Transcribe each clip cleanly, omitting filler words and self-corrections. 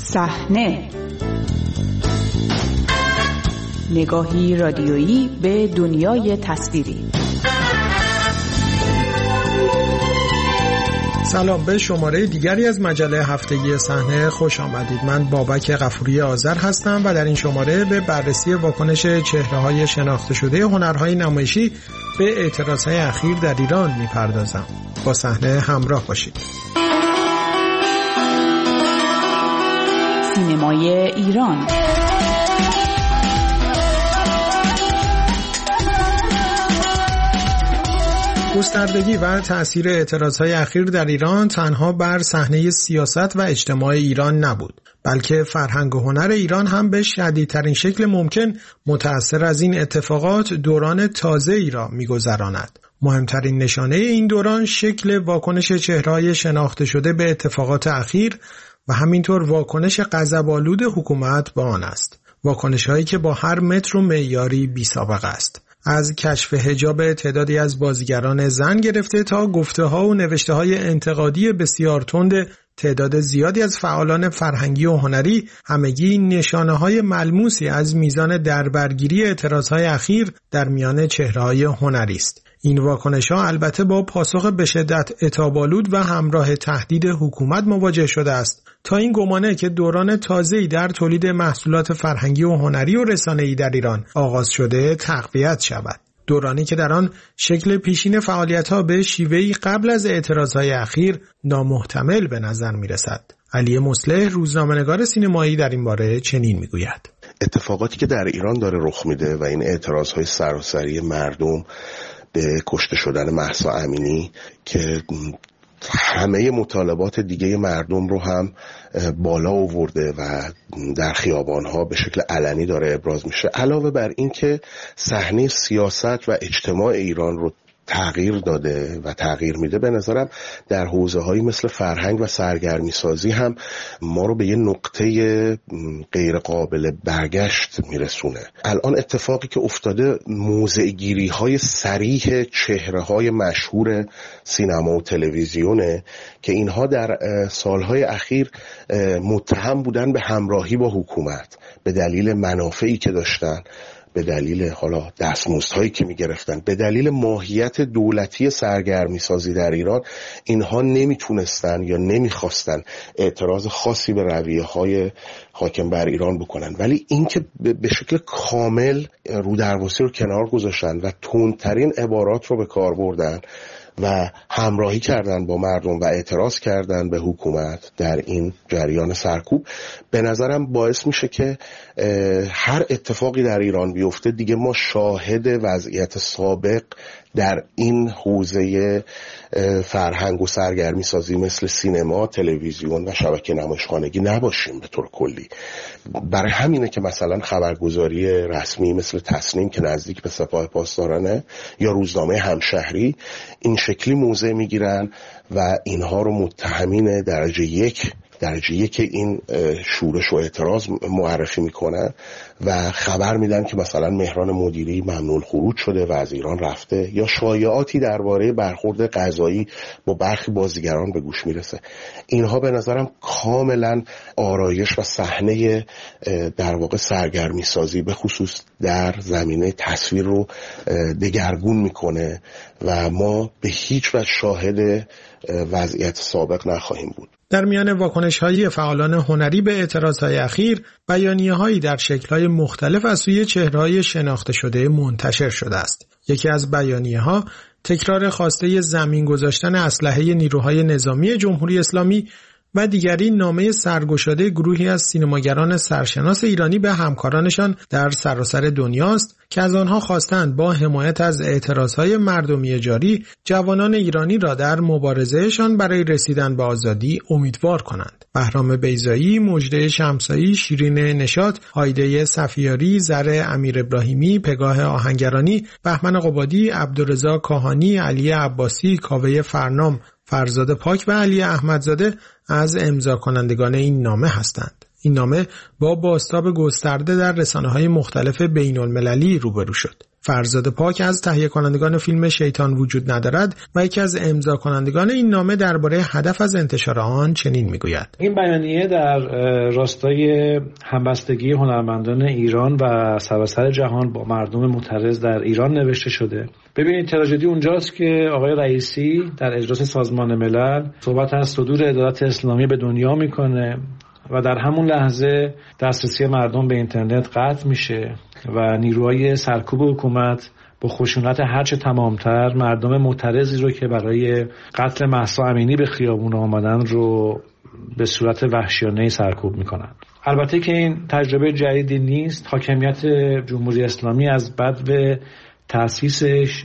صحنه، نگاهی رادیویی به دنیای تصویری. سلام، به شماره دیگری از مجله هفتگی صحنه خوش آمدید. من بابک غفوری آذر هستم و در این شماره به بررسی واکنش چهره‌های شناخته شده هنرهای نمایشی به اعتراضهای اخیر در ایران می‌پردازم. با صحنه همراه باشید. سینمای ایران. گستردگی و تأثیر اعتراضهای اخیر در ایران تنها بر صحنه سیاست و اجتماع ایران نبود، بلکه فرهنگ و هنر ایران هم به شدیدترین شکل ممکن متأثر از این اتفاقات دوران تازه‌ای را می‌گذراند. مهمترین نشانه این دوران شکل واکنش چهره‌های شناخته شده به اتفاقات اخیر و همینطور واکنش غضب‌آلود حکومت به آن است. واکنش‌هایی که با هر متر و معیاری بی‌سابقه است. از کشف حجاب تعدادی از بازیگران زن گرفته تا گفته‌ها و نوشته‌های انتقادی بسیار تند تعداد زیادی از فعالان فرهنگی و هنری، همگی نشانه‌های ملموسی از میزان دربرگیری اعتراضهای اخیر در میان چهره‌های هنری است. این واکنش‌ها البته با پاسخ به شدت عتاب‌آلود و همراه تهدید حکومت مواجه شده است تا این گمانه که دوران تازه‌ای در تولید محصولات فرهنگی و هنری و رسانه‌ای در ایران آغاز شده تقویت شود. دورانی که در آن شکل پیشین فعالیت‌ها به شیوهی قبل از اعتراضهای اخیر نامحتمل به نظر می‌رسد. علی مصلح، روزنامه‌نگار سینمایی، در این باره چنین می‌گوید: اتفاقاتی که در ایران داره رخ میده و این اعتراضهای سراسری مردم به کشته شدن مهسا امینی که همه مطالبات دیگه مردم رو هم بالا آورده و در خیابان‌ها به شکل علنی داره ابراز میشه، علاوه بر این که صحنه سیاست و اجتماع ایران رو تغییر داده و تغییر میده، به نظرم در حوزه‌هایی مثل فرهنگ و سرگرمی سازی هم ما رو به یه نقطه غیر قابل برگشت میرسونه. الان اتفاقی که افتاده موضع‌گیری‌های صریح چهره‌های مشهور سینما و تلویزیونه که اینها در سالهای اخیر متهم بودن به همراهی با حکومت به دلیل منافعی که داشتن، به دلیل حالا دستمزدهایی که میگرفتن، به دلیل ماهیت دولتی سرگرمی سازی در ایران. اینها نمیتونستن یا نمیخواستن اعتراض خاصی به رویه‌های حاکم بر ایران بکنن، ولی اینکه به شکل کامل رودرواسی رو کنار گذاشتن و تندترین عبارات رو به کار بردن و همراهی کردن با مردم و اعتراض کردن به حکومت در این جریان سرکوب، به نظرم باعث میشه که هر اتفاقی در ایران بیفته دیگه ما شاهد وضعیت سابق در این حوزه فرهنگ و سرگرمی سازی مثل سینما، تلویزیون و شبکه نمایشخانگی نباشیم به طور کلی. برای همینه که مثلا خبرگزاری رسمی مثل تصنیم که نزدیک به سپاه پاسدارانه یا روزنامه همشهری این شکلی موضع میگیرن و اینها رو متهمین درجه یک این شورش و اعتراض معرفی میکنن و خبر میدن که مثلا مهران مدیری ممنوع خروج شده و از ایران رفته، یا شایعاتی درباره برخورد قضایی با برخی بازیگران به گوش میرسه. اینها به نظرم کاملا آرایش و صحنه در واقع سرگرمی سازی به خصوص در زمینه تصویر رو دگرگون میکنه و ما به هیچ وجه شاهد وضعیت سابق نخواهیم بود. در میان واکنش‌های فعالان هنری به اعتراضهای اخیر، بیانیه‌هایی در شکل‌های مختلف از سوی چهره‌های شناخته شده منتشر شده است. یکی از بیانیه‌ها تکرار خواسته زمین گذاشتن اسلحه نیروهای نظامی جمهوری اسلامی و دیگری نامه سرگشاده گروهی از سینماگران سرشناس ایرانی به همکارانشان در سراسر دنیاست که از آنها خواستند با حمایت از اعتراضهای مردمی جاری جوانان ایرانی را در مبارزهشان برای رسیدن به آزادی امیدوار کنند. بهرام بیضایی، مژده شمسایی، شیرین نشاط، هایده صفیاری، زره امیر ابراهیمی، پگاه آهنگرانی، بهمن قبادی، عبدالرضا کاهانی، علی عباسی، کاوه فرنام، فرزاد پاک و علی احمدزاده از امضا کنندگان این نامه هستند. این نامه با بازتاب گسترده در رسانه‌های مختلف بین‌المللی روبرو شد. فرزاد پاک از تهیه کنندگان فیلم شیطان وجود ندارد و یکی از امضا کنندگان این نامه درباره هدف از انتشار آن چنین میگوید: این بیانیه در راستای همبستگی هنرمندان ایران و سراسر جهان با مردم معترض در ایران نوشته شده. ببینید تراژدی اونجاست که آقای رئیسی در اجلاس سازمان ملل صحبت از صدور عدالت اسلامی به دنیا میکنه و در همون لحظه دسترسی مردم به اینترنت قطع میشه و نیروهای سرکوب حکومت با خشونت هرچه تمامتر مردم معترضی رو که برای قتل مهسا امینی به خیابون آمدن رو به صورت وحشیانه سرکوب میکنن. البته که این تجربه جدیدی نیست. حاکمیت جمهوری اسلامی از بدو تأسیسش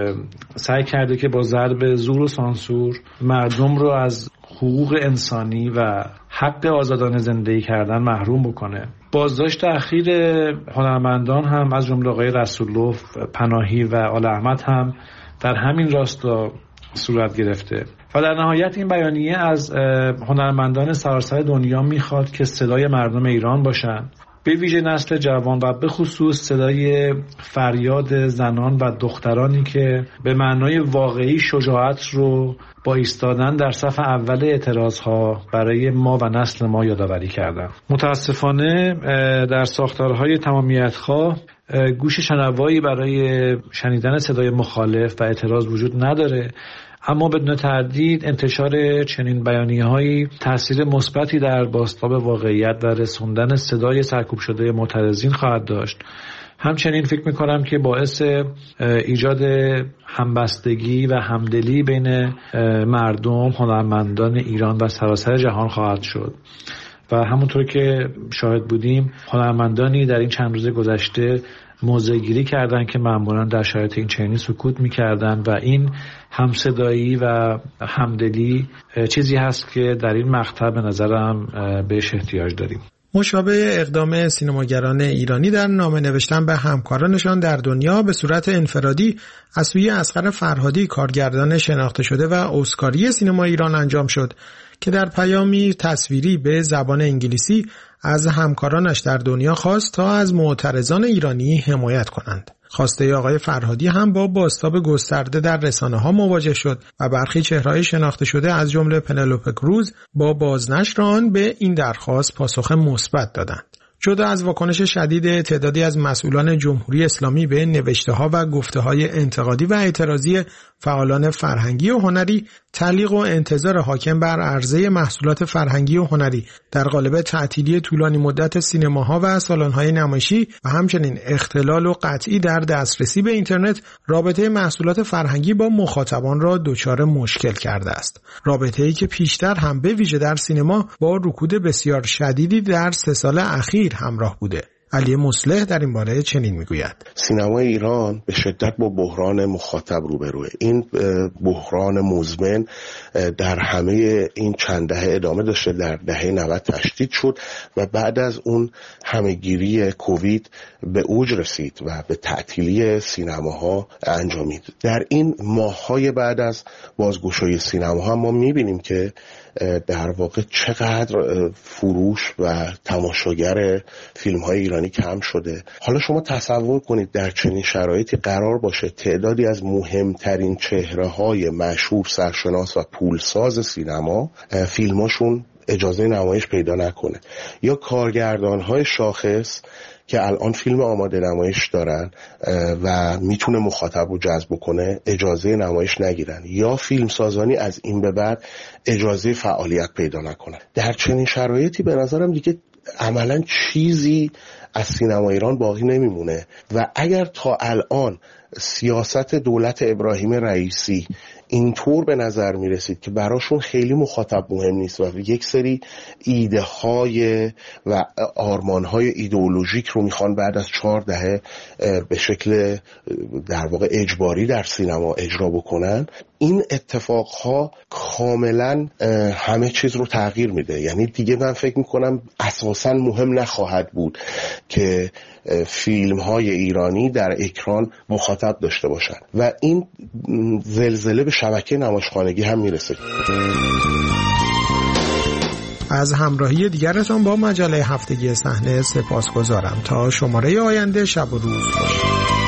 سعی کرده که با ضرب زور و سانسور مردم رو از حقوق انسانی و حق آزادانه زندگی کردن محروم بکنه. بازداشت اخیر هنرمندان هم از جمله آقای رسول‌الله پناهی و آل احمد هم در همین راستا صورت گرفته و در نهایت این بیانیه از هنرمندان سراسر دنیا میخواد که صدای مردم ایران باشن، به ویژه نسل جوان و به خصوص صدای فریاد زنان و دخترانی که به معنای واقعی شجاعت رو با ایستادن در صف اول اعتراضها برای ما و نسل ما یادآوری کردن. متاسفانه در ساختارهای تمامیت‌خواه گوش شنوایی برای شنیدن صدای مخالف و اعتراض وجود نداره، اما بدون تردید انتشار چنین بیانیه‌هایی تأثیر مثبتی در بازتاب واقعیت و رسوندن صدای سرکوب شده معترضین خواهد داشت. همچنین فکر می‌کنم که باعث ایجاد همبستگی و همدلی بین مردم، هنرمندان ایران و سراسر جهان خواهد شد و همونطور که شاهد بودیم هنرمندانی در این چند روز گذشته موضع‌گیری کردن که معمولاً در شرایط این چنینی سکوت می‌کردن و این همصدایی و همدلی چیزی هست که در این مقطع به نظرم بهش احتیاج داریم. مشابه اقدام سینماگران ایرانی در نامه نوشتن به همکارانشان در دنیا به صورت انفرادی از سوی اصغر فرهادی کارگردان شناخته شده و اسکاری سینما ایران انجام شد که در پیامی تصویری به زبان انگلیسی از همکارانش در دنیا خواست تا از معترضان ایرانی حمایت کنند. خواسته آقای فرهادی هم با بازتاب گسترده در رسانه‌ها مواجه شد و برخی چهره‌های شناخته شده از جمله پنلوپه کروز با بازنشر آن به این درخواست پاسخ مثبت دادند. جدا از واکنش شدید تعدادی از مسئولان جمهوری اسلامی به نوشته‌ها و گفته‌های انتقادی و اعتراضی فعالان فرهنگی و هنری، تعلیق و انتظار حاکم بر عرضه محصولات فرهنگی و هنری در قالب تعطیلی طولانی مدت سینماها و سالن‌های نمایشی و همچنین اختلال و قطعی در دسترسی به اینترنت رابطه محصولات فرهنگی با مخاطبان را دچار مشکل کرده است. رابطه‌ای که پیشتر هم به ویژه در سینما با رکود بسیار شدیدی در 3 سال اخیر همراه بوده. علی مصلح در این باره چنین میگوید: سینمای ایران به شدت با بحران مخاطب روبروه. این بحران مزمن در همه این چند دهه ادامه داشته، در دهه 90 تشدید شد و بعد از اون همهگیری کووید به اوج رسید و به تعطیلی سینماها انجامید. در این ماه‌های بعد از بازگشایی سینماها ما می‌بینیم که در واقع چقدر فروش و تماشاگر فیلم‌های ایرانی کم شده. حالا شما تصور کنید در چنین شرایطی قرار باشه تعدادی از مهمترین چهره‌های مشهور، سرشناس و پولساز سینما فیلماشون اجازه نمایش پیدا نکنه، یا کارگردان‌های شاخص که الان فیلم آماده نمایش دارن و میتونه مخاطب رو جذب کنه اجازه نمایش نگیرن، یا فیلم سازانی از این به بعد اجازه فعالیت پیدا نکنن. در چنین شرایطی به نظرم دیگه عملا چیزی از سینما ایران باقی نمیمونه و اگر تا الان سیاست دولت ابراهیم رئیسی اینطور به نظر می رسید که براشون خیلی مخاطب مهم نیست و یک سری ایده های و آرمان های ایدئولوژیک رو میخوان بعد از 4 دهه به شکل در واقع اجباری در سینما اجرا بکنن، این اتفاقها کاملا همه چیز رو تغییر میده. یعنی دیگه من فکر میکنم اساسا مهم نخواهد بود که فیلم های ایرانی در اکران مخاطب داشته باشن و این زلزله به شبکه نمایشخانگی هم میرسه. از همراهی دیگرتان با مجله هفتگی صحنه سپاسگزارم. تا شماره آینده شب و روز باشید.